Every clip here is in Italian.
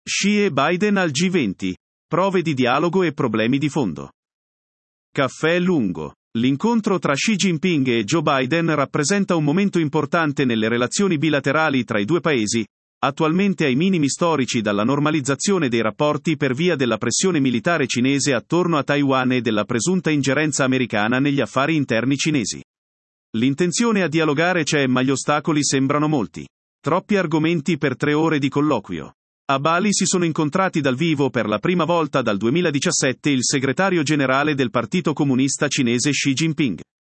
Xi e Biden al G20. Prove di dialogo e problemi di fondo. Caffè lungo. L'incontro tra Xi Jinping e Joe Biden rappresenta un momento importante nelle relazioni bilaterali tra i due paesi, attualmente ai minimi storici dalla normalizzazione dei rapporti per via della pressione militare cinese attorno a Taiwan e della presunta ingerenza americana negli affari interni cinesi. L'intenzione a dialogare c'è, ma gli ostacoli sembrano molti. Troppi argomenti per 3 ore di colloquio. A Bali si sono incontrati dal vivo per la prima volta dal 2017 il segretario generale del Partito Comunista Cinese Xi Jinping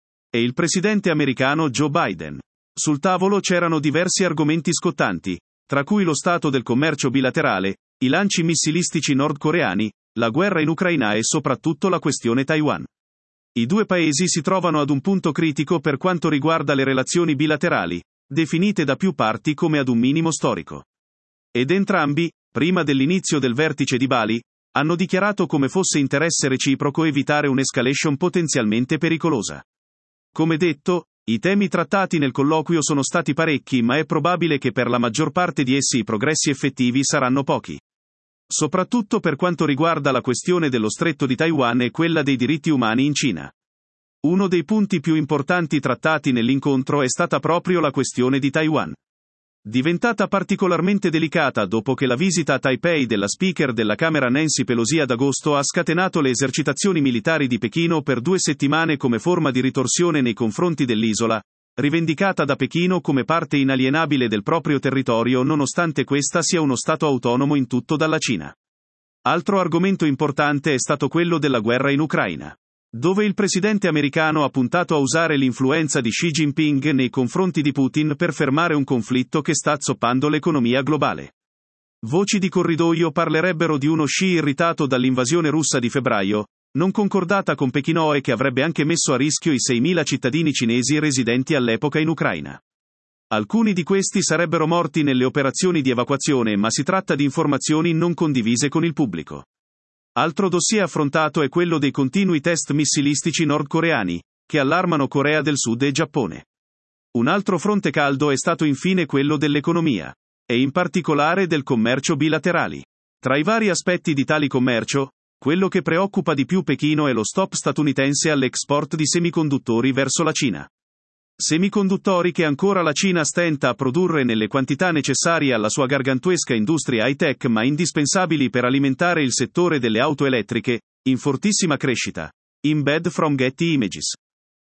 e il presidente americano Joe Biden. Sul tavolo c'erano diversi argomenti scottanti, tra cui lo stato del commercio bilaterale, i lanci missilistici nordcoreani, la guerra in Ucraina e soprattutto la questione Taiwan. I due paesi si trovano ad un punto critico per quanto riguarda le relazioni bilaterali, definite da più parti come ad un minimo storico. Ed entrambi, prima dell'inizio del vertice di Bali, hanno dichiarato come fosse interesse reciproco evitare un'escalation potenzialmente pericolosa. Come detto, i temi trattati nel colloquio sono stati parecchi, ma è probabile che per la maggior parte di essi i progressi effettivi saranno pochi. Soprattutto per quanto riguarda la questione dello stretto di Taiwan e quella dei diritti umani in Cina. Uno dei punti più importanti trattati nell'incontro è stata proprio la questione di Taiwan. Diventata particolarmente delicata dopo che la visita a Taipei della speaker della Camera Nancy Pelosi ad agosto ha scatenato le esercitazioni militari di Pechino per 2 settimane come forma di ritorsione nei confronti dell'isola, rivendicata da Pechino come parte inalienabile del proprio territorio nonostante questa sia uno stato autonomo in tutto dalla Cina. Altro argomento importante è stato quello della guerra in Ucraina, dove il presidente americano ha puntato a usare l'influenza di Xi Jinping nei confronti di Putin per fermare un conflitto che sta zoppando l'economia globale. Voci di corridoio parlerebbero di uno Xi irritato dall'invasione russa di febbraio, non concordata con Pechino e che avrebbe anche messo a rischio i 6.000 cittadini cinesi residenti all'epoca in Ucraina. Alcuni di questi sarebbero morti nelle operazioni di evacuazione, ma si tratta di informazioni non condivise con il pubblico. Altro dossier affrontato è quello dei continui test missilistici nordcoreani, che allarmano Corea del Sud e Giappone. Un altro fronte caldo è stato infine quello dell'economia, e in particolare del commercio bilaterali. Tra i vari aspetti di tali commercio, quello che preoccupa di più Pechino è lo stop statunitense all'export di semiconduttori verso la Cina. Semiconduttori che ancora la Cina stenta a produrre nelle quantità necessarie alla sua gargantuesca industria high-tech ma indispensabili per alimentare il settore delle auto elettriche, in fortissima crescita. Embed from Getty Images.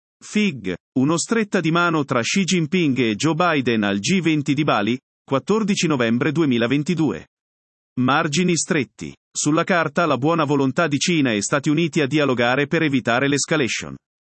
FIG, uno stretta di mano tra Xi Jinping e Joe Biden al G20 di Bali, 14 novembre 2022. Margini stretti. Sulla carta la buona volontà di Cina e Stati Uniti a dialogare per evitare l'escalation.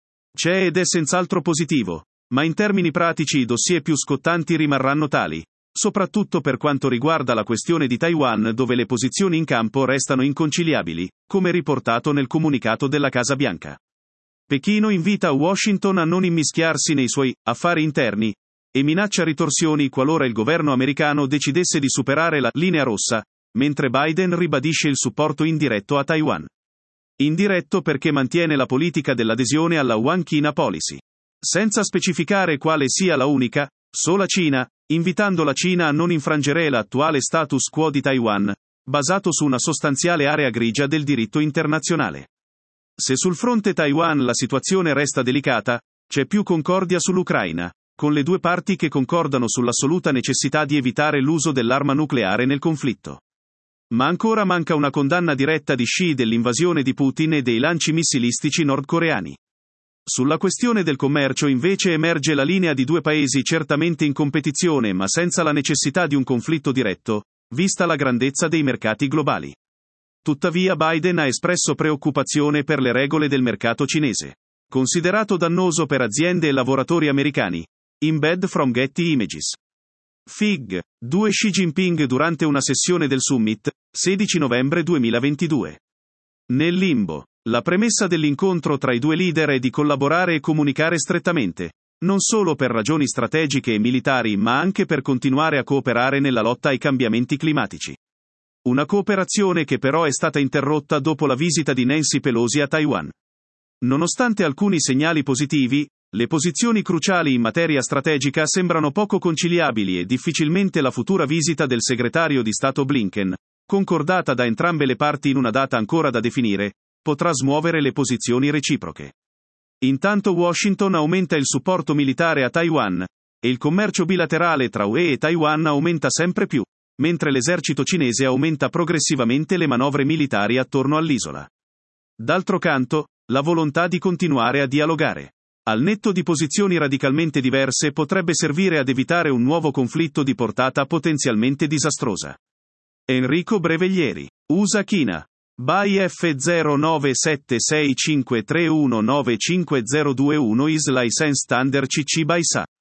C'è ed è senz'altro positivo. Ma in termini pratici i dossier più scottanti rimarranno tali, soprattutto per quanto riguarda la questione di Taiwan, dove le posizioni in campo restano inconciliabili, come riportato nel comunicato della Casa Bianca. Pechino invita Washington a non immischiarsi nei suoi affari interni e minaccia ritorsioni qualora il governo americano decidesse di superare la linea rossa, mentre Biden ribadisce il supporto indiretto a Taiwan. Indiretto perché mantiene la politica dell'adesione alla One China Policy, senza specificare quale sia la unica, sola Cina, invitando la Cina a non infrangere l'attuale status quo di Taiwan, basato su una sostanziale area grigia del diritto internazionale. Se sul fronte Taiwan la situazione resta delicata, c'è più concordia sull'Ucraina, con le due parti che concordano sull'assoluta necessità di evitare l'uso dell'arma nucleare nel conflitto. Ma ancora manca una condanna diretta di Xi dell'invasione di Putin e dei lanci missilistici nordcoreani. Sulla questione del commercio invece emerge la linea di due paesi certamente in competizione ma senza la necessità di un conflitto diretto, vista la grandezza dei mercati globali. Tuttavia Biden ha espresso preoccupazione per le regole del mercato cinese, considerato dannoso per aziende e lavoratori americani. Embed from Getty Images. FIG. 2 Xi Jinping durante una sessione del Summit, 16 novembre 2022. Nel limbo. La premessa dell'incontro tra i due leader è di collaborare e comunicare strettamente, non solo per ragioni strategiche e militari ma anche per continuare a cooperare nella lotta ai cambiamenti climatici. Una cooperazione che però è stata interrotta dopo la visita di Nancy Pelosi a Taiwan. Nonostante alcuni segnali positivi, le posizioni cruciali in materia strategica sembrano poco conciliabili e difficilmente la futura visita del segretario di Stato Blinken, concordata da entrambe le parti in una data ancora da definire, potrà smuovere le posizioni reciproche. Intanto Washington aumenta il supporto militare a Taiwan, e il commercio bilaterale tra UE e Taiwan aumenta sempre più, mentre l'esercito cinese aumenta progressivamente le manovre militari attorno all'isola. D'altro canto, la volontà di continuare a dialogare, al netto di posizioni radicalmente diverse, potrebbe servire ad evitare un nuovo conflitto di portata potenzialmente disastrosa. Enrico Breveglieri, USA-China. BY F097653195021 is licensed under CC by SA.